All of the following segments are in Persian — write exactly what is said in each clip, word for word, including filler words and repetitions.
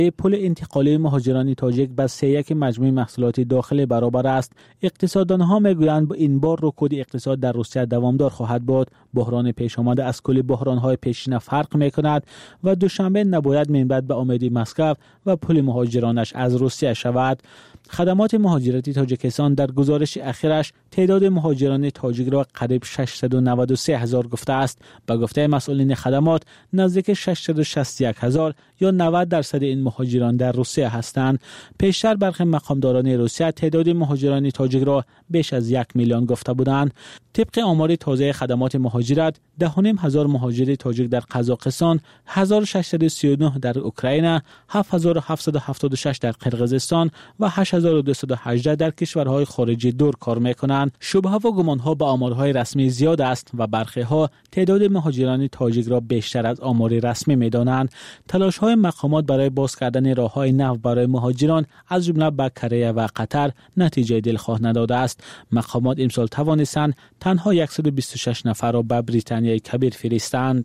پل انتقالی مهاجران تاجیک به سه یک مجموع محصولات داخلی برابر است. اقتصاددانها میگویند این بار رکود اقتصاد در روسیه دوامدار خواهد بود. بحران پیش آمده از کل بحران‌های پیشین فرق می‌کند و دوشنبه نباید منبعث به امید مسکو و پل مهاجرانش از روسیه شود. خدمات مهاجرتی تاجیکستان در گزارش اخیرش تعداد مهاجران تاجیک را قریب ششصد و نود و سه هزار گفته است. به گفته مسئولین خدمات نزدیک ششصد و شصت و یک هزار یا نود درصد این مهاجران در روسیه هستند. پیشتر برخی مقامداران روسیه تعداد مهاجران تاجیک را بیش از یک میلیون گفته بودند. طبق آمار تازه خدمات مهاجرت ده و نیم هزار مهاجر تاجیک در قزاقستان، هزار و ششصد و سی و نه در اوکراین، هفت هزار و هفتصد و هفتاد و شش در قرقیزستان و هشت هزار و دویست و هجده در کشورهای خارجی دور کار میکنند. شبهه و گمانها به آمارهای رسمی زیاد است و برخی ها تعداد مهاجران تاجیک را بیشتر از آمار رسمی میدانند. تلاش‌های مقامات برای باز کردن راه‌های نو برای مهاجران از جمله به کره و قطر نتیجه دلخواه نداده است. مقامات امسال توانستند تنها صد و بیست و شش نفر را به بریتانیای کبیر فرستند.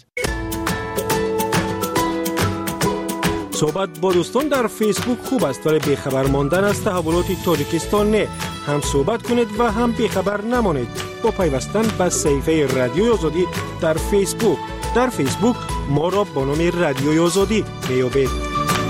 صحبت با دوستان در فیسبوک خوب است ولی بیخبر ماندن از تحولات تاجیکستان نه. هم صحبت کنید و هم بیخبر نمانید با پیوستن به صفحه رادیوی آزادی در فیسبوک. در فیسبوک ما را با نام رادیوی آزادی میابید.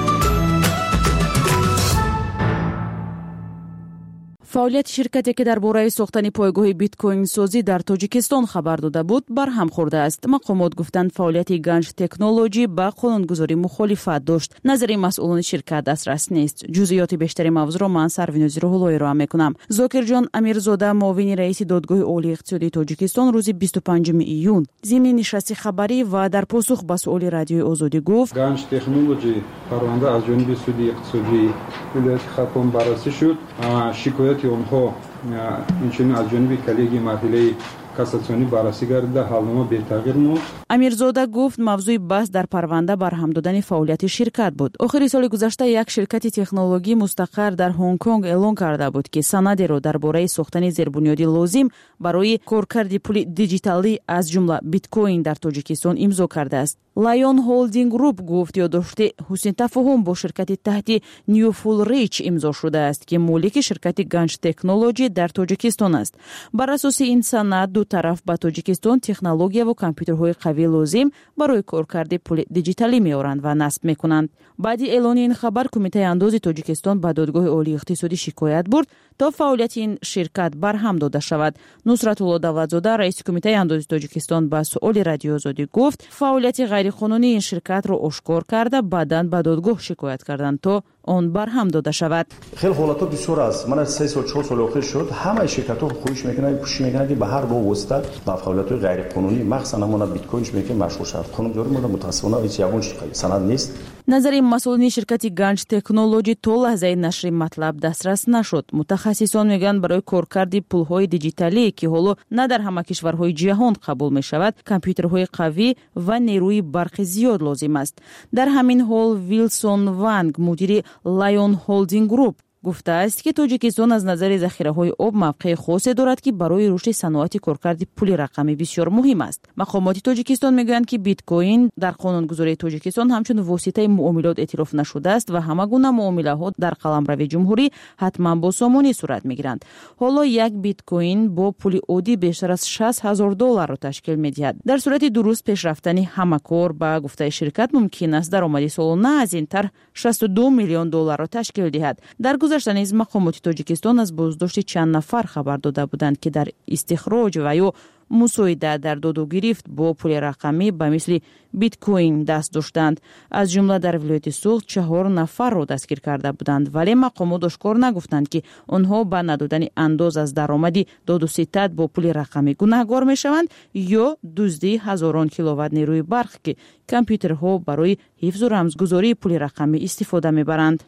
فعالیت شرکتی که درباره ساختن پایگاه بیت کوین سازی در تاجیکستان خبر داده بود برهم خورده است. مقامات گفتند فعالیت گنج تکنولوژی با قانونگذاری مخالفت داشت. نظر مسئولان شرکت دسترس نیست. جزئیات بیشتری موضوع را من سروینوزی روحلوی را میکنم. زاکر جان امیرزاده معاون رئیس دادگاه عالی اقتصادی تاجیکستان روز بیست و پنجم ایون ضمن نشست خبری و در پاسخ به سؤال رادیوی آزادی گفت گنج تکنولوژی پرونده از جانب سود اقتصادی ولایت خرطوم بررسی شد. شکایت اونها اینچنین از جانب کلیگی مرحله کاساسیونی بررسی گردیده حالنامه بی تغییر ماند. امیرزاده گفت موضوع بحث در پرونده برهم دادن فعالیت شرکت بود. آخر سال گذشته یک شرکت تکنولوژی مستقر در هنگ کنگ اعلام کرده بود که سندی را درباره ساختن زیربنیادی لازم برای کارکرد پول دیجیتالی از جمله بیت کوین در تاجیکستان امضا کرده است. لایون هولدینگ گروپ گفت یادداشت حسن تفاهم با شرکت تحت نیو فول ریچ امضا شده است که مالک شرکت گنج تکنولوژی در تاجیکستان است. بر اساس این سند دو طرف با تاجیکستان تکنولوژی و کامپیوترهای قوی لازم برای کارکرد پول دیجیتالی میآورند و نصب میکنند. بعد اعلان این خبر کمیته انداز تاجیکستان به دادگاه عالی اقتصادی شکایت برد تا فعالیت این شرکت برهم داده شود. نصرت الله دولتزاده رئیس کمیته انداز تاجیکستان به سؤال رادیو آزادی گفت فعالیت غیرقانونی این شرکت را آشکار کرده بعداً به دادگاه شکایت کردند تا آن برهم داده شود. خیلی حالات بسیار است. من از سه سال چهار سال اخیر شد همه شرکت‌ها خواهش میکنند پوشش میکنند که به هر راه واسطه با فعالیت غیرقانونی مخصوصا نمونه بیت کوینش میکنه مشغول شد. قانون داره مورد متاسفانه هیچ یگان سند نیست. نظر مسئولین شرکت گنج تکنولوژی تا لحظه نشر مطلب دسترس نشد. متخصصان میگن برای کارکرد پولهای دیجیتالی که حالا نه در همه کشورهای جهان قبول می شود کامپیوترهای قوی و نیروی برق زیاد لازم است. در همین حال ویلسون وانگ مدیر لایون هولدینگ گروپ گفته است که تاجیکستان از نظر ذخیره‌های آب موقع خاصی دارد که برای رشد صنعت کارکرد پول رقمی بسیار مهم است. مقامات تاجیکستان میگویند که بیت کوین در قانونگذاری تاجیکستان همچون واسطه معاملات اعتراف نشده است و همه گونه معامله‌ها در قلمرو جمهوری حتما با سامانی صورت میگیرند. حالا یک بیت کوین با پول عادی بیشتر از شصت هزار دلار را تشکیل میدهد. در صورت درست پیش رفتن همه کار با گفته شرکت ممکن است درآمد سالانه از این طرح شصت و دو میلیون دلار را تشکیل دهد. در گذشته نیز مقامات تاجیکستان از بازداشت چند نفر خبر داده بودند که در استخراج و یا مساعده در داد و گرفت با پول رقمی به مثل بیت کوین دست داشتند. از جمله در ولایت سوخت چهار نفر را دستگیر کرده بودند ولی مقامات آشکار نگفتند که آنها با ندادن انداز از درآمد داد و ستد با پول رقمی گناهکار میشوند یا دزدی هزاران کیلووات نیروی برق که کامپیوترها برای حفظ و رمزگذاری پول رقمی استفاده میبرند.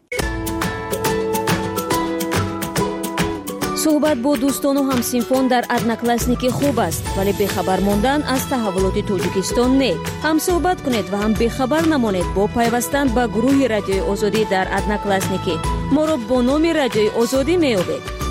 صحبت با دوستان و همسنفان در ادناکلاسنیکی خوب است ولی بیخبر ماندن از تحولات تاجیکستان نه. هم صحبت کنید و هم بیخبر نمانید با پیوستن به گروه رادیوی آزادی در ادناکلاسنیکی. ما را با نام رادیوی آزادی میابید.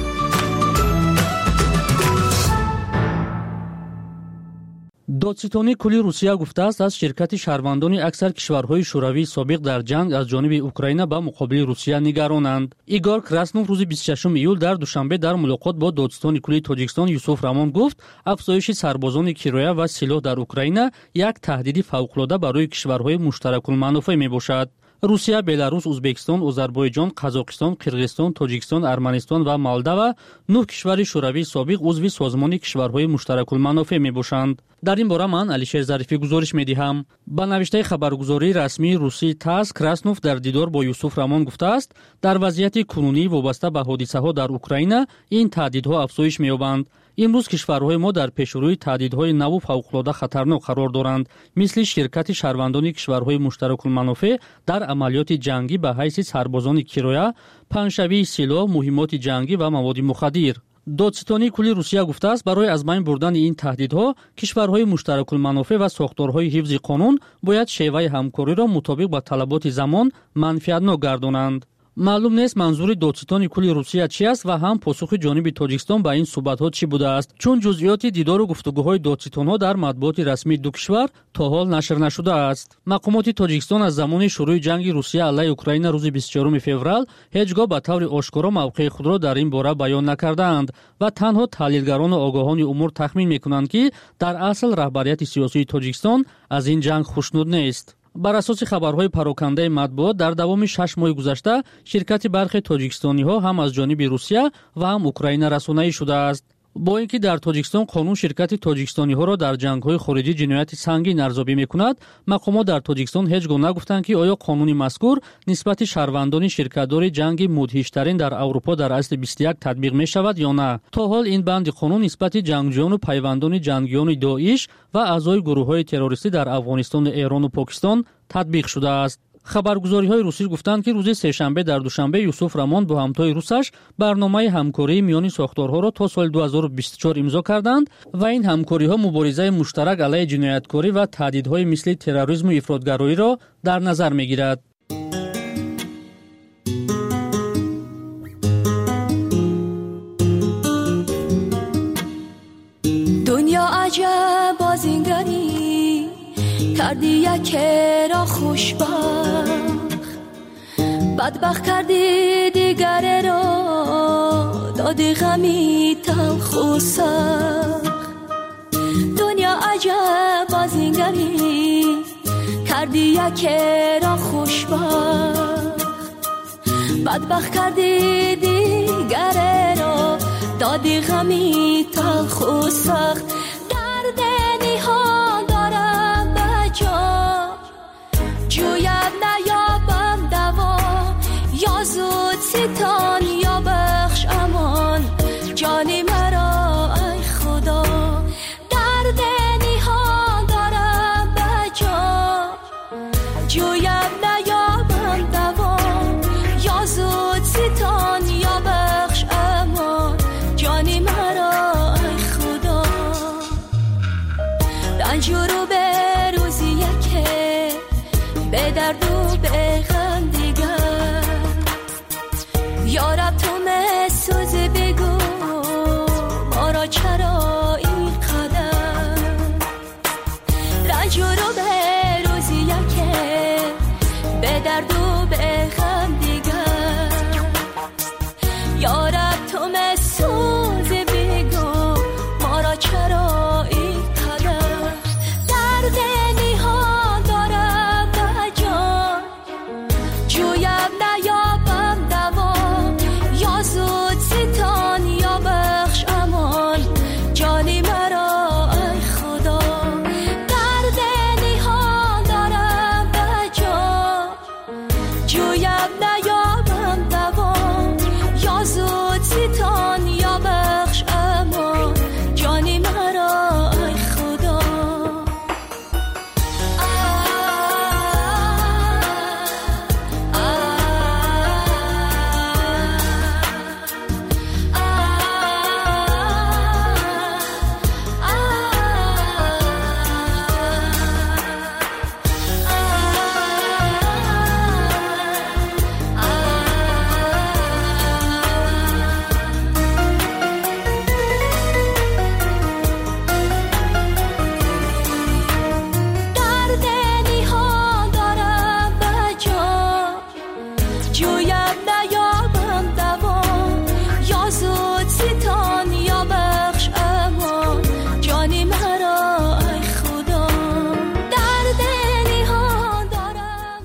دادستانی کلی روسیه گفته است از شرکت شهروندان اکثر کشورهای شوروی سابق در جنگ از جانب اوکراین به مقابل روسیه نگرانند. ایگور کراسنوف روز بیست و ششم ایول در دوشنبه در ملاقات با دادستانی کلی تاجیکستان یوسف رامون گفت افزایش سربازان کیرویا و سلاح در اوکراین یک تهدید فوق‌العاده برای کشورهای مشترک المنافع میباشد. روسیه، بلاروس، ازبکستان، آذربایجان، قزاقستان، قرغیزستان، تاجیکستان، ارمنستان و مالداوا نه کشور شوروی سابق عضو سازمان کشورهای مشترک المنافع میباشند. در این باره من علیشیر ظریفی گزارش میدهم. با نوشته خبرگزاری رسمی روسی تاس، کراسنوف در دیدار با یوسف رامون گفته است در وضعیت کنونی وابسته به حادثه ها در اوکراین این تهدیدها افزایش می‌یابند. امروز کشورهای ما در پیشروی تهدیدهای نو و فوق‌العاده خطرناک قرار دارند، مثل شرکت شهروندان کشورهای مشترک المنافع در عملیات جنگی به حیث سربازان کیرویا، پنجشوی سلاح، مهمات جنگی و مواد مخدر. دادستانی کلی روسیه گفته است برای از بین بردن این تهدیدها کشورهای مشترک المنافع و ساختارهای حفظ قانون باید شیوه همکاری را مطابق با طلبات زمان منفعتناک گردانند. معلوم نیست منظور دادستانی کلی روسیه چی است و هم پاسخ جانب تاجیکستان به این صحبت‌ها چی بوده است، چون جزئیات دیدار و گفتگوهای دادستان‌ها در مطبوعات رسمی دو کشور تا حال نشر نشده است. مقامات تاجیکستان از زمان شروع جنگ روسیه علیه اوکراین روز بیست و چهارم فوریه هیچگاه به طور آشکارا موقع خود را در این باره بیان نکردند و تنها تحلیلگران و آگاهان امور تخمین می‌کنند که در اصل رهبریت سیاسی تاجیکستان از این جنگ خوشنود نیست. بر اساس خبرهای پراکنده مطبوعات در دوام شش ماه گذشته شرکت برخی تاجیکستانی‌ها هم از جانب روسیه و هم اوکراین رسانه‌ای شده است. با اینکه در تاجیکستان قانون شرکت تاجیکستانی‌ها را در جنگ‌های خارجی جنایت سنگین ارزیابی می‌کند، مقامات در تاجیکستان هیچ گونه نگفتند که آیا قانون مذکور نسبت شهروندان شرکت‌دار جنگ مدهش‌ترین در اروپا در اصل بیست و یک تطبیق می‌شود یا نه. تا حال این بند قانون نسبت جنگجویان و پیوندان جنگیان داعش و اعضای گروه‌های تروریستی در افغانستان، ایران و پاکستان تطبیق شده است. خبرگزاری‌های روسی گفتند که روز سه‌شنبه در دوشنبه یوسف رامون با همتای روسش برنامه همکاری میان ساختارها را تا سال دو هزار و بیست و چهار امضا کردند و این همکاری‌ها مبارزه مشترک علیه جنایتکاری و تهدیدهای مثل تروریسم و افراطگرایی را در نظر می‌گیرد. دنیا عجب بازینگری کردی یک را خوشبخت، بدبخت کردی دیگر را دادی غمی تلخ و سخت. دنیا عجب بازینگری کردی یک را خوشبخت، بدبخت کردی دیگر را دادی غمی تلخ و سخت. درد نهان دارم بجا جوید نیابم دوا، یا زود ستان یا بخش امان جانی مرا ای خدا. درد نهان دارم بجا جوید نیابم دوا، یا زود ستان یا بخش امان جانی مرا ای خدا. رنج رو به روزیه که به درد و به غم دیگر، یا رب بجویم نیابم دوام، یا زود ستان یا بخش امان، جانی مرا ای خدا درد نهان دارم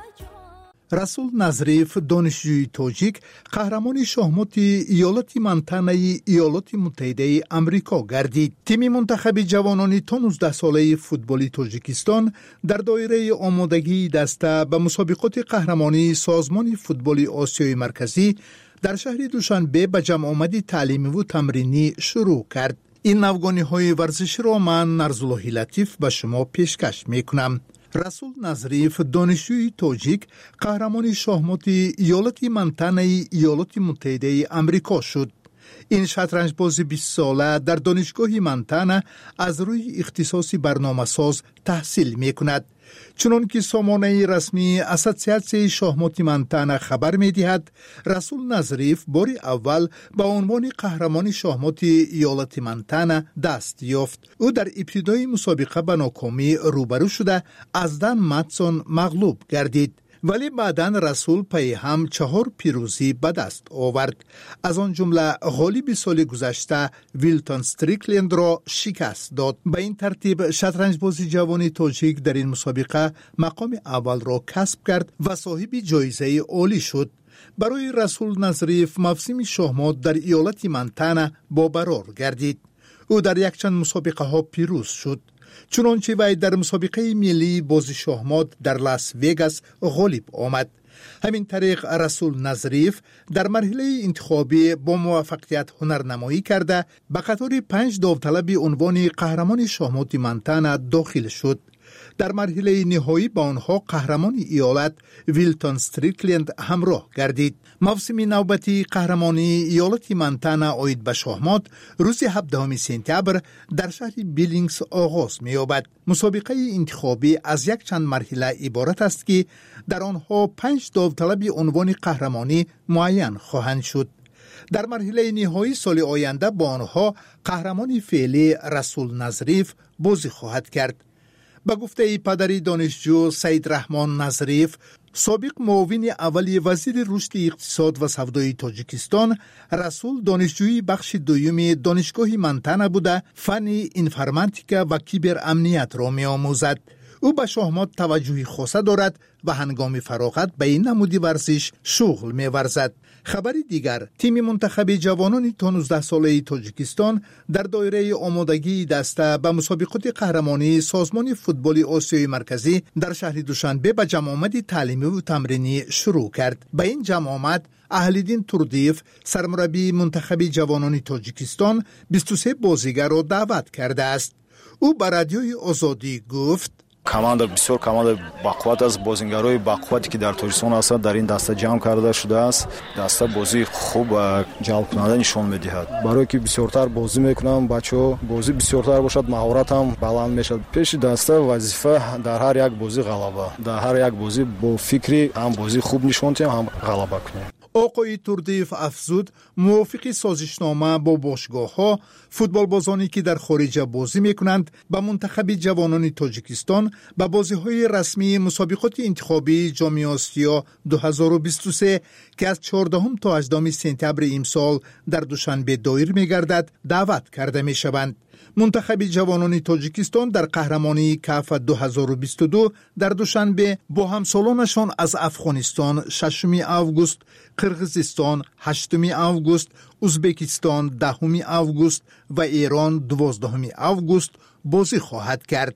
بجان. رسول نظریف دانشجوی تاجیک قهرمان شاهمات ایالت منطقه ایالات متحده آمریکا گردید. تیم منتخب جوانان تا نوزده ساله فوتبال تاجیکستان در دایره آمادگی دسته به مسابقات قهرمانی سازمان فوتبال آسیای مرکزی در شهر دوشنبه به جمع آمدی تعلیمی و تمرینی شروع کرد. این نوگانی های ورزشی را من نرزالله لطیف به شما پیشکش می کنم. رسول نظریف دانشجوی تاجیک قهرمان شاهمات ایالت منطقه ایالات متحده آمریکا شد. این شطرنج باز بیست ساله در دانشگاه منطقه از روی اختصاصی برنامه ساز تحصیل می کند. چنان که سامانه رسمی اسوسیاسیون شاهمات منطقه خبر می دهد، رسول نظریف باری اول به عنوان قهرمان شاهمات ایالت منطقه دست یافت. او در ابتدای مسابقه به ناکامی روبرو شده از دن ماتسون مغلوب گردید. ولی بعداً رسول پی هم چهار پیروزی به دست آورد. از آن جمله غالب سال گذشته ویلتون استریکلند را شکست داد. به این ترتیب شطرنج بازی جوان تاجیک در این مسابقه مقام اول را کسب کرد و صاحب جایزه عالی شد. برای رسول نظریف موسم شاهمات در ایالت منطقه با برار گردید. او در یک چند مسابقه ها پیروز شد. چنانچه وی در مسابقه ملی بازی شاهمات در لاس وگاس غالب آمد. همین طریق رسول نظریف در مرحله انتخابی با موفقیت هنرنمایی کرده به قطار پنج داوطلب عنوان قهرمان شاهمات منطقه داخل شد. در مرحله نهایی با آنها قهرمان ایالت ویلتون استریکلند همراه گردید. موسم نوبتی قهرمانی ایالت منطقه عاید به شاهمات روز هفدهم سپتامبر در شهر بیلینگز آغاز می‌یابد. مسابقه انتخابی از یک چند مرحله عبارت است که در آنها پنج داوطلب عنوان قهرمانی معین خواهند شد. در مرحله نهایی سال آینده با آنها قهرمان فعلی رسول نظریف بازی خواهد کرد. به گفته پدر دانشجو سید رحمان نظریف، سابق معاون اولی وزیر رشد اقتصاد و سودای تاجیکستان، رسول دانشجوی بخش دوم دانشگاه منطقه بوده فن انفرماتیکا و کیبر امنیت را می آموزد. او به شاهمات توجهی خاصه دارد و هنگام فراغت به این نمودی ورزش شغل می ورزد. خبر دیگر، تیم منتخب جوانان تا نوزده ساله تاجیکستان در دایره آمادگی دسته به مسابقات قهرمانی سازمان فوتبال آسیای مرکزی در شهر دوشنبه به جمع آمد تعلیمی و تمرینی شروع کرد. به این جمع آمد اهلیدین توردیف سرمربی منتخب جوانان تاجیکستان بیست و سه بازیگر را دعوت کرده است. او به رادیوی آزادی گفت: команда бисёр команда бақувват аст, бозингарои бақуввате ки дар Тоҷикистон ҳастанд дар ин даста ҷамъ карда шудааст. даста бозии хуб ва ҷалбкунанда нишон медиҳад. барое ки бисёртар бозӣ мекунанд бачаҳо, бозӣ бисёртар бошад, маҳорат ҳам баланд мешавад. пеши даста вазифа дар ҳар як бозӣ ғалаба. дар ҳар як бозӣ бо фикри ҳам бозӣ хуб нишон диҳем, ҳам ғалаба кунем. آقای توردیف افزود موافق سازشنامه با باشگاه ها فوتبالبازانی که در خارج بازی می کنند به منتخب جوانان تاجیکستان به بازی های رسمی مسابقات انتخابی جام آسیا دو هزار و بیست و سه که از چهاردهم تا هجدهم سپتامبر امسال در دوشنبه دایر می گردد دعوت کرده می شوند. منتخب جوانان تاجیکستان در قهرمانی کاف دو هزار و بیست و دو در دوشنبه با همسالانشان از افغانستان ششم آگوست، قرغیزستان هشتم آگوست، ازبکستان دهم آگوست و ایران دوازدهم آگوست بازی خواهد کرد.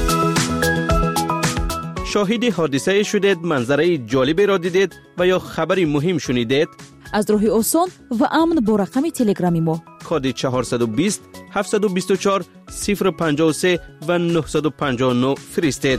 شاهد حادثه شدید، منظره جالبی را دیدید و یا خبری مهم شنیدید؟ از راه آسان و امن با رقم تلگرامی ما کد چهارصد و بیست هفتصد و بیست و چهار صفر پنجاه و سه و نهصد و پنجاه و نه فرستید.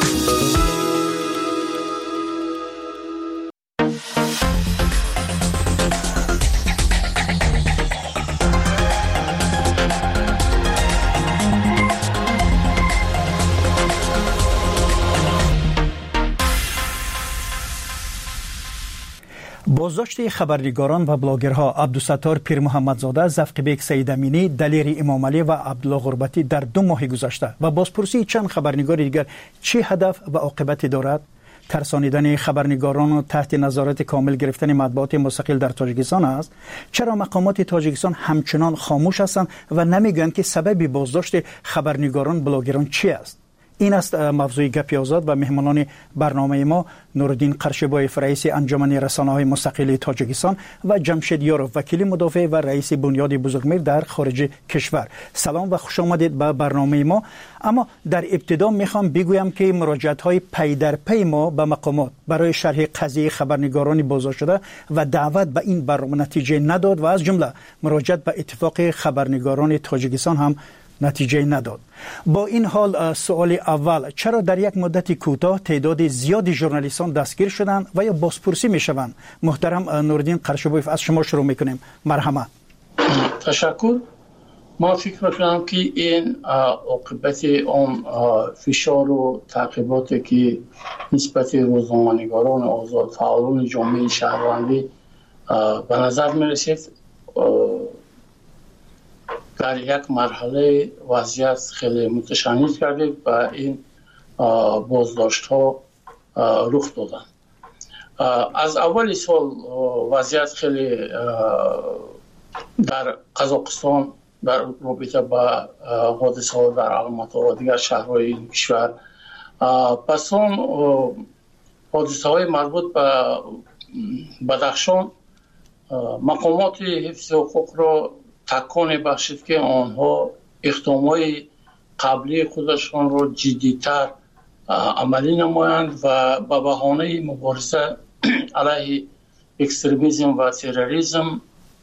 بازداشت خبرنگاران و بلاگرها عبدالستار پیر محمدزاده، زفقبیک سید امینی، دلیر امام علی و عبدالله غربتی در دو ماه گذشته و بازپرسی چند خبرنگار دیگر چه هدف و عاقبتی دارد؟ ترسانیدن خبرنگاران و تحت نظارت کامل گرفتن مطبوعات مستقل در تاجیکستان است؟ چرا مقامات تاجیکستان همچنان خاموش هستند و نمیگویند که سبب بازداشت خبرنگاران بلاگران چی است؟ این است موضوع گپی آزاد و مهمانان برنامه ما نورالدین قرشبایف رئیس انجمن رسانه‌های مستقل تاجیکستان و جمشید یاروف وکیل مدافع و رئیس بنیاد بزرگمیر در خارج کشور. سلام و خوش آمدید به برنامه ما. اما در ابتدا میخوام بگویم که مراجعت‌های پی در پی ما به مقامات برای شرح قضیه خبرنگاران بازداشت شده و دعوت به این برنامه نتیجه نداد و از جمله مراجعت به اتفاق خبرنگاران تاجیکستان هم نتیجه نداد. با این حال سوال اول، چرا در یک مدت کوتاه تعداد زیادی ژورنالیستان دستگیر شدند و یا بازپرسی میشوند؟ محترم نورالدین قرشبایف از شما شروع میکنیم. مرحمت. تشکر. ما فکر میکنم که این عاقبت اون فشار و تعقیباتی که نسبت روزنامه‌نگاران آزاد فعالان جامعه شهروندی به نظر میرسید در یک مرحله وضعیت خیلی متشنج کرده و این بازداشت ها رخ دادن. از اول سال وضعیت خیلی در قزاقستان در رابطه با حادثه ها در الماتا و دیگر شهرهای این کشور، پس اون حادثه های مربوط به بدخشان مقامات حفظ حقوق را تکان بخشید که آنها اقدامات قبلی خودشان را جدی‌تر عملی نمایند و به بهانه مبارزه علیه اکستریمیسم و تروریسم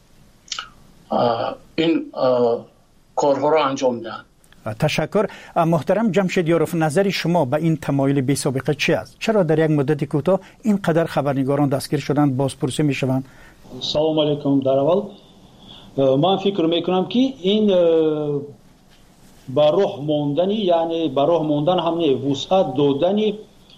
این کارها را انجام دهند. تشکر. محترم جمشید یاروف، نظر شما به این تمایل بی سابقه چی است؟ چرا در یک مدت کوتاه اینقدر خبرنگاران دستگیر شدند، بازپرسی میشوند؟ سلام علیکم. در اول من فکر میکنم که این با راه موندنی، یعنی با راه موندن همه وسعت دادنی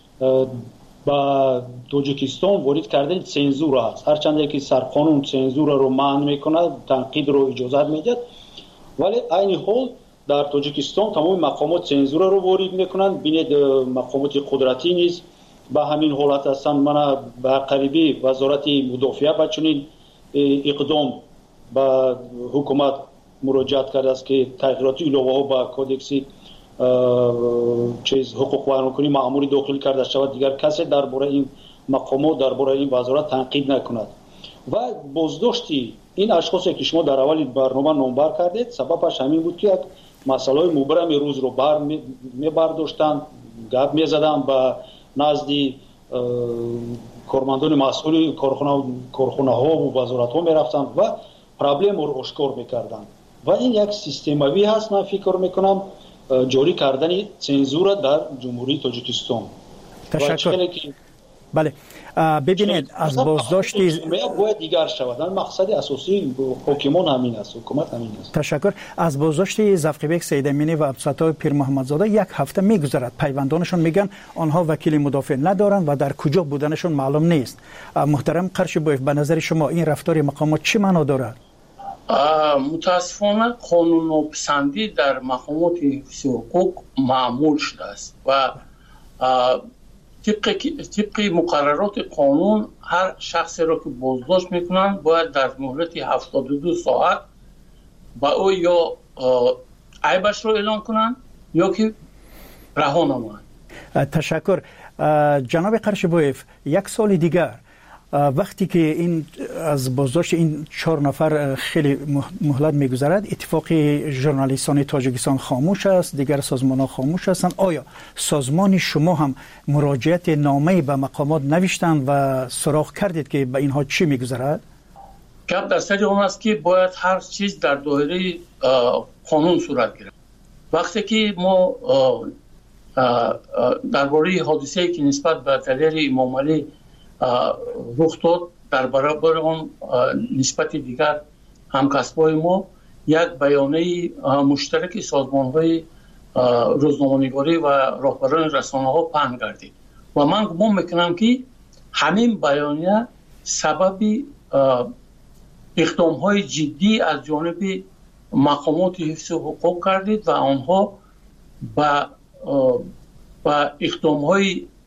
با تاجیکستان وارد کردن سنزور است. هرچند که سرقانون سنزور رو منع میکنه، تنقید رو اجازه میده، ولی این حال در تاجیکستان تمام مقامات سنزور رو وارد میکنن. بینید مقامات قدرتی نیز به همین حالت هستند. من به قریبی وزارت مدافعه با چنین اقدام با حکومت مراجعت کرده است که تغییرات علاوه ها با کودکس چیز حقوق بیانکنی مأموری داخل کرده شود، دیگر کسی درباره این مقامات درباره این وزارت تنقید نکند. و بازداشتی این اشخاصی که شما در اول برنامه نامبر کردید سببش همین بود که یک مسئله مبرم روز رو بر می برداشتن، گپ می زدن با نزدی کارمندان مسئول کارخانه کارخانه ها و وزارت ها می رفتن و پرابلم رو آشکار میکردن و این یک سیستماوی هست. من فکر میکنم جاری کردن سنزور در جمهوری تاجیکستان. تشکر. بله ببینید از بازداشت باید دیگر شود. مقصد اساسی حکومت همین است، حکومت همین است. تشکر. از بازداشت زفقیبک سیدامینی و عبدالستار پیر محمدزاده یک هفته میگذرد. پیوندانشون میگن آنها وکیل مدافع ندارند و در کجا بودنشون معلوم نیست. محترم قرشبایف، به نظر شما این رفتار مقامات چی معنا دارد؟ متاسفانه قانون‌پسندی در مقامات حفظ حقوق معمول شده است و طبق طبق مقررات قانون هر شخصی را که بازداشت میکنن باید در مهلت هفتاد و دو ساعت با او یا عیبش را اعلام کنن یا که رها نمایند. تشکر. جناب قرشبایف، یک سال دیگر وقتی که این از بازداشت این چهار نفر خیلی مهلت میگذرد، اتفاق ژورنالیستان تاجیکستان خاموش است، دیگر سازمان ها خاموش هستند. آیا سازمان شما هم مراجعت نامه‌ای به مقامات نوشتند و سراغ کردید که به اینها چی میگذرد؟ گپ در سر اون است که باید هر چیز در دایره قانون صورت گیرد. وقتی که ما درباره حادثه‌ای که نسبت به دلیر امام علی رخ داد در برابر آن نسبت دیگر همکسبای ما یک بیانیه مشترک سازمان‌های روزنامه‌نگاری و راهبران رسانه‌ها پهن گردید و من گمان میکنم که همین بیانیه سبب اقدام‌های جدی از جانب مقامات حفظ حقوق گردید و آنها با با اقدام‌های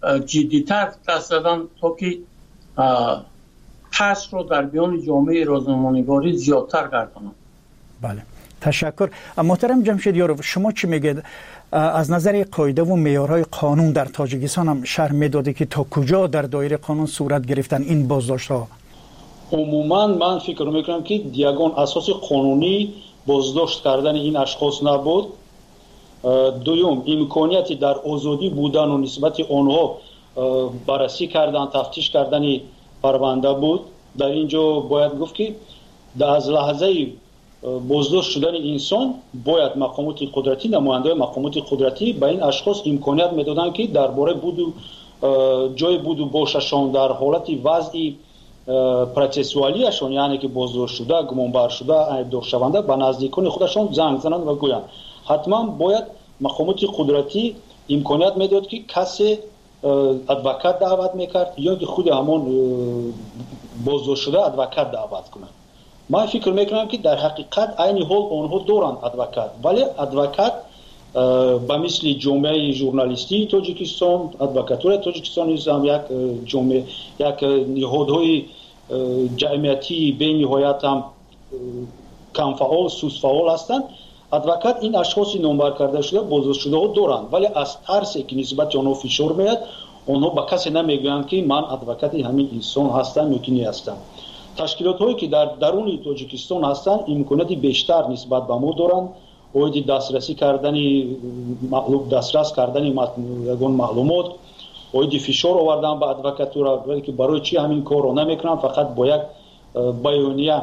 جدی‌تر دست دادن تا که پس رو در بیان جامعه روزنامه‌نگاری زیادتر گردانند. بله تشکر. محترم جمشیدیارov، شما چی میگید؟ از نظر قاعده و معیارهای قانون در تاجیکستان هم شرح میداده که تا کجا در دایره قانون صورت گرفتن این بازداشت‌ها؟ عموما من فکر میکنم که یگان اساس قانونی بازداشت کردن این اشخاص نبود. دوم امکانیتی در آزادی بودن و نسبت آنها بررسی کردن، تفتیش کردن پرونده بود. در اینجا باید گفت که از لحظه بازداشت شدن انسان باید مقامات قدرتی، نماینده مقامات قدرتی به این اشخاص امکانیت میدادن که درباره بود و جای بود و باششان در حالت وضع پروسسوالیشون، یعنی که بازداشت شده، گمانبر شده، عیبدار شونده، به نزدیکان خودشون زنگ زنند و گویند. حتما باید مقامات قدرتی امکانیت میداد که کسی ادوکات دعوت میکرد یا که خود همون بازداشت شده ادوکات دعوت کنند. من فکر میکنم که در حقیقت عین حال آنها دارند ادوکات، ولی ادوکات به مثل جامعه ژورنالیستی تاجیکستان، ادوکاتور تاجیکستان هم یک جامعه، یک نهادهای جمعیتی به نهایت هم کم فعال، سوس فعال هستند. ادوکات این اشخاص نامبر کرده شده بازداشت شده ها دارند، ولی از ترسی که نسبت آنها فشار میاد آنها به کسی نمیگویند که من ادوکات همین انسان هستم یا که نیستم. تشکیلات هایی که در درون تاجیکستان هستند امکانات بیشتر نسبت به ما دارند. باید دسترسی کردن معلوم دسترس کردن یگان معلومات، باید فشار آوردن به ادوکاتورا، ولی که برای چی همین کار رو نمیکنن؟ فقط با یک بیانیه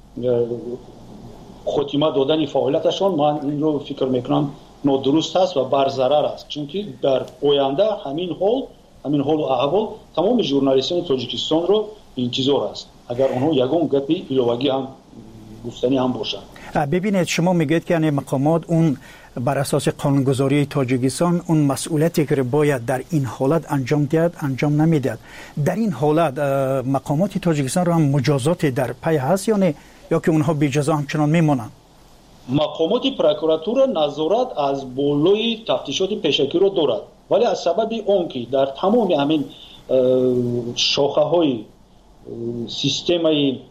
خاتمه دادن فعالیتشون. من این رو فکر میکنم نادرست است و بر ضرر است، چون که در آینده همین حال همین حال و احوال تمام ژورنالیستان تاجیکستان رو انتظار است اگر اونها یگان گپی ایلوگی هم گفتنی هم باشند. ببینید شما میگید که یعنی مقامات اون بر اساس قانونگذاری تاجیکستان اون مسئولیتی که باید در این حالت انجام دهد انجام نمیدهد. در این حالت مقامات تاجیکستان رو هم مجازات در پی هست یا نه، یا که اونها بی جزا همچنان میمونن؟ مقامات پروکراتور نظارت از بالای تفتیشات پیشکی رو دارد، ولی از سبب اون که در تمام همین شاخه های سیستم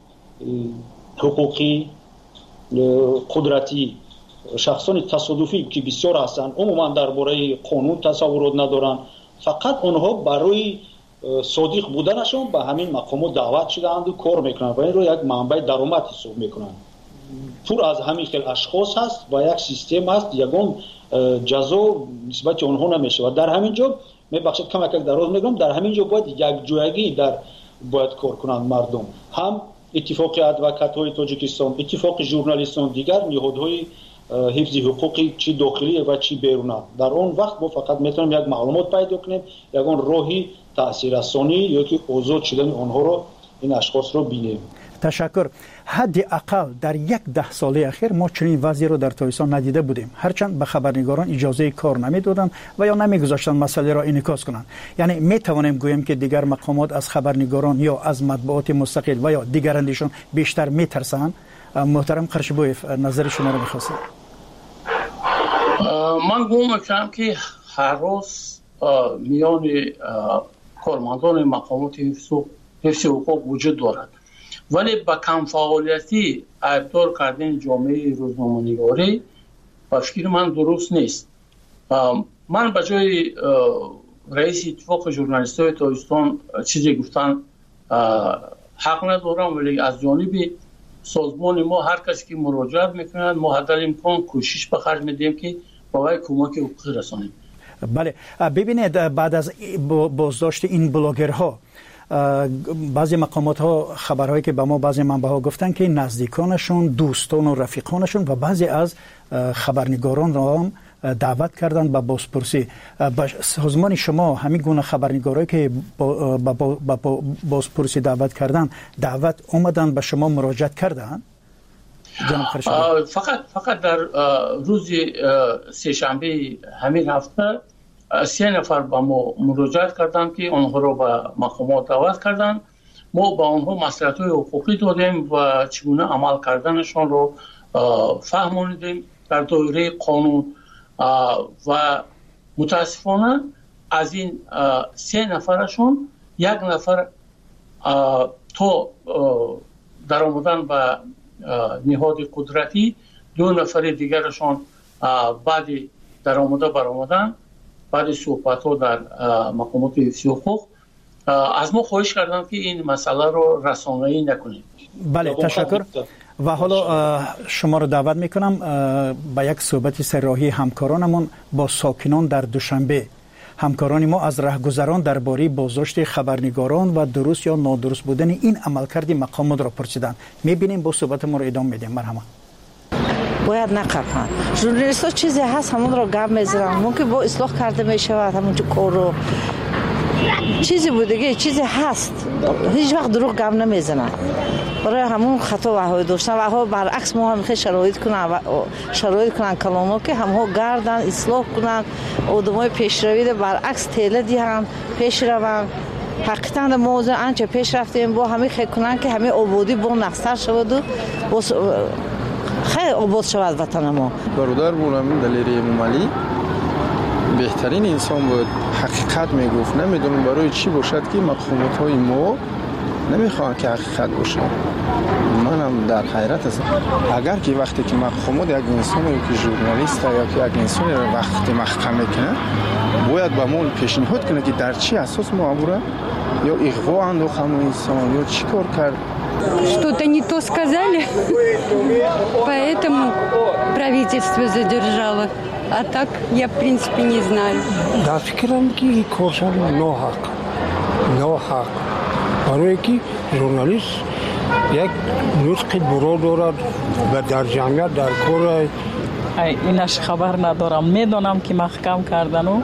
حقوقی قدرتی شخصان تصادفی که بسیار هستند عموما درباره قانون تصورات ندارند، فقط آنها برای صادق بودنشون به همین مقامات دعوت شدند و کار میکنند و این رو یک منبع درآمد حساب میکنند. پر از همین خیل اشخاص هست و یک سیستم هست، یگان جزا نسبت آنها نمیشه. و در همین جا میبخشید کم یک دراز میگم، در همین جا باید یک جایگی در باید کار کنند مردم، هم اتفاق ادوکات‌های تاجیکستان، اتفاق ژورنالیستان، دیگر نهادهای حفظ حقوقی چی داخلی و چی بیرونی. در اون وقت ما فقط میتونیم یک معلومات پیدا کنیم، یگان راهی تاثیررسانی یا که آزاد شدن آنها رو این اشخاص رو بینیم. تشکر. حداقل در یک ده ساله اخیر ما چنین وضعی رو در تاجیکستان ندیده بودیم، هرچند به خبرنگاران اجازه کار نمیدادند و یا نمیگذاشتن مسئله را انعکاس کنند. یعنی می توانیم گوییم که دیگر مقامات از خبرنگاران یا از مطبوعات مستقل و یا دیگرانشون بیشتر میترسند. محترم قرشبویف نظر شما رو میخواستم. من گمان میکنم که هر روز میان کارمندان مقامات حفظ حقوق وجود دارد، ولی با کم فعالیتی عیبدار کردن جامعه روزنامه‌نگاری به فکر من درست نیست. من به جای رئیس اتفاق ژورنالیست‌های تاجیکستان چیزی گفتن حق ندارم، ولی از جانب سازمان ما هر کسی که مراجعت میکنند ما حد الامکان کوشش به خرج میدیم که برای کمک حقوقی رسانیم. بله ببینید، بعد از بازداشت این بلاگرها بعضی مقامات ها خبرهایی که به ما بعضی منبع ها گفتن که نزدیکانشون، دوستان و رفیقانشون و بعضی از خبرنگاران را هم دعوت کردن به بازپرسی. با سازمان شما همین گونه خبرنگارایی که با, با, با, با بازپرسی دعوت کردن دعوت اومدن به شما مراجعت کردن؟ فقط فقط در روز سه شنبه همین هفته سه نفر با ما مراجعت کردن که آنها را به مقامات دعوت کردن. ما با آنها مصلحت‌های حقوقی دادیم و چگونه عمل کردنشان رو فهموندیم در دایره قانون و متاسفانه از این سه نفرشون یک نفر تو در آمدن به نهاد قدرتی، دو نفر دیگرشون بعد در آمده بر آمدن، بعد صحبت ها در مقامات حفظی حقوق از ما خواهش کردن که این مسئله رو رسانه‌ای نکنید. بله تشکر. و حالا شما رو دعوت میکنم به یک صحبت سراحی همکارانمون با ساکنان در دوشنبه. همکاران ما از رهگذران درباره بازداشت خبرنگاران و درست یا نادرست بودن این عملکرد مقامات را پرسیدند. میبینیم با صحبت ما رو ادامه میدیم. مرحبا. باید نقفن. ژورنالیست‌ها چیزی هست همون رو گپ میزنن، ممکن با اصلاح کرده میشود همون کار رو. چیزی بودگی چیزی هست، هیچ وقت دروغ گپ نمیزنن. برای همون خطا وهای داشتن و ها برعکس ما هم خیلی شرایط کنن شرایط کنن کلامو که همها گردن اصلاح کنن، آدمای پیشروی برعکس تله دیهن پیش روان. حقیقتا موضوع انچه پیش رفتیم با همه خیلی کنن که همه آبادی با نقصر شود و خیلی آباد شود وطن ما. برادر بولم دلیری مومالی بهترین انسان بود، حقیقت میگفت. نمیدونم برای چی باشد که مقامات های ما نمیخوان که حقیقت باشه. منم در حیرت هستم. اگر که وقتی که مقامات یک انسان یا که ژورنالیست یا که یک انسان رو وقتی محکمه کنه، باید به ما پیشنهاد کنه که در چی اساس ما عبوره یا اغوا انداخت همون انسان یا چی کار کرد. Что-то не то сказали, поэтому правительство задержало. А так я, в принципе, не знаю. Да, фикрам ки коршан ноҳақ. Ноҳақ. барое ки журналист як нутқи буро дорад ва дар ҷамъият дар кор инаш хабар надорам. Медонам ки маҳкам кардану.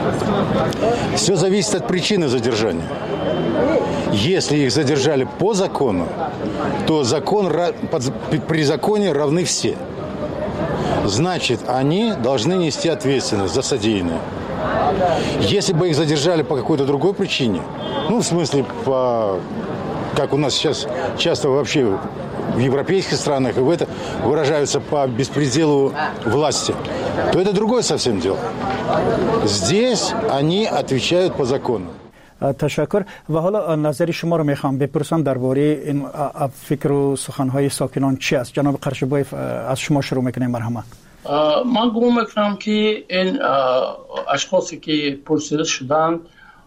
Все зависит от причины задержания. Если их задержали по закону, то закон, при законе равны все. Значит, они должны нести ответственность за содеянное. Если бы их задержали по какой-то другой причине, ну, в смысле, по, как у нас сейчас часто вообще в европейских странах и в это выражаются по беспределу власти, то это другое совсем дело. Здесь они отвечают по закону. تشکر. و حالا نظر شما رو میخوام بپرسم درباره این فکر و سخنهای ساکنان چی است. جناب قرشبایف از شما شروع میکنیم. مرحبا. من گمان میکنم که این اشخاصی که پرسیده شدن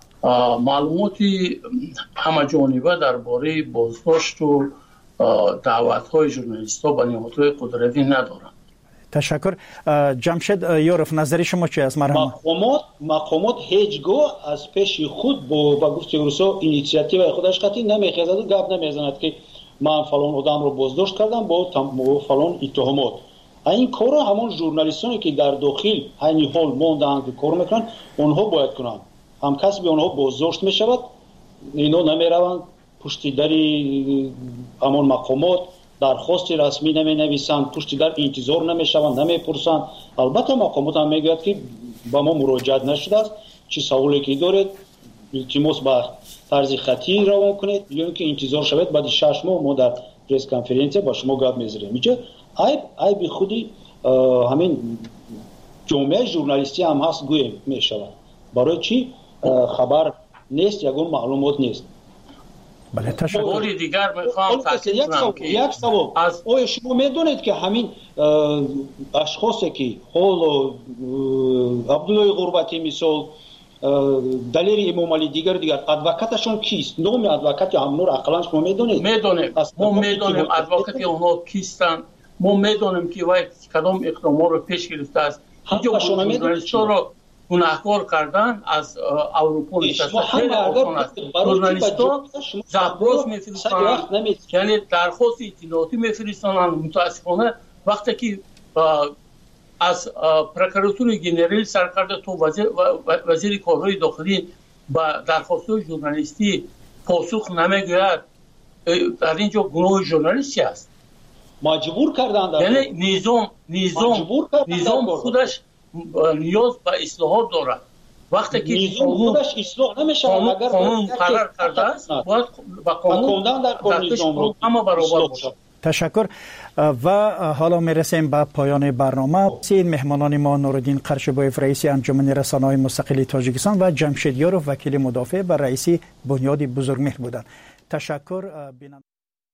معلوماتی همه جانبه درباره بازداشت و دعوت‌های ژورنالیست‌ها به نهادهای قدرتی ندارند. تشکر. جمشید یورف نظر شما چی است؟ مرحبا. مقامات مقامات هیچگاه از پیش خود با با گفته روسا اینیشیاتیو خودش قطعی نمیخواد و گپ نمیزند که من فلان آدم رو بازداشت کردم با فلان اتهامات. این کارو همون ژورنالیستانی که در داخل این حال موندن که کار میکنن اونها باید کنن. هم کسی به اونها بازداشت میشود، اینا نمیروند پشت در همون مقامات درخواست رسمی نمی نویسند، پشت در انتظار نمیشوند، نمیپرسند. البته مقامات هم میگوید که با ما مراجعت نشده است، چی سوالی که دارید التماس به طرز خطی روان کنید یا اینکه انتظار شود بعد شش ماه ما در پرس کنفرانس با شما گپ میذاریم. میگه عیب عیب خودی همین جامعه ژورنالیستی هم هست گویم میشود. برای چی خبر نیست، یگون معلومات نیست. بله تشکر. باری دیگر میخوام تاکید کنم که یک سوال از آیا شما میدونید که همین اشخاصی که حال عبدالله غربتی مثال دلیری امام علی دیگر دیگر ادوکاتشون کیست؟ نام ادوکات همونو اقلا شما میدونید؟ میدونیم. ما میدونیم ادوکات اونها کیستن. ما میدونیم که وای کدام اقدامات رو پیش گرفته است. اینجا شما میدونید رو گناهکار کردن از اروپا نشسته خیلی آسان است. ژورنالیست‌ها زبراس میفرستند، یعنی درخواست اطلاعاتی میفرستند. متاسفانه وقتی که از پروکراتور جنرال سرکرده تو وزیر وزیر کارهای داخلی با درخواست ژورنالیستی پاسخ نمیگوید، در اینجا گناه ژورنالیستی است. مجبور کردند، یعنی نظام نظام نظام خودش نیاز به اصلاحات دارد. وقتی که نظام خودش اصلاح نمیشه اگر قانون قرار کرده است باید با قانون در نظام رو اما برابر باشه. تشکر و حالا میرسیم به پایان برنامه. سید مهمانان ما نورالدین قرچبایف رئیس انجمن رسانه‌های مستقل تاجیکستان و جمشید یاروف وکیل مدافع و رئیس بنیاد بزرگمهر بودند. تشکر.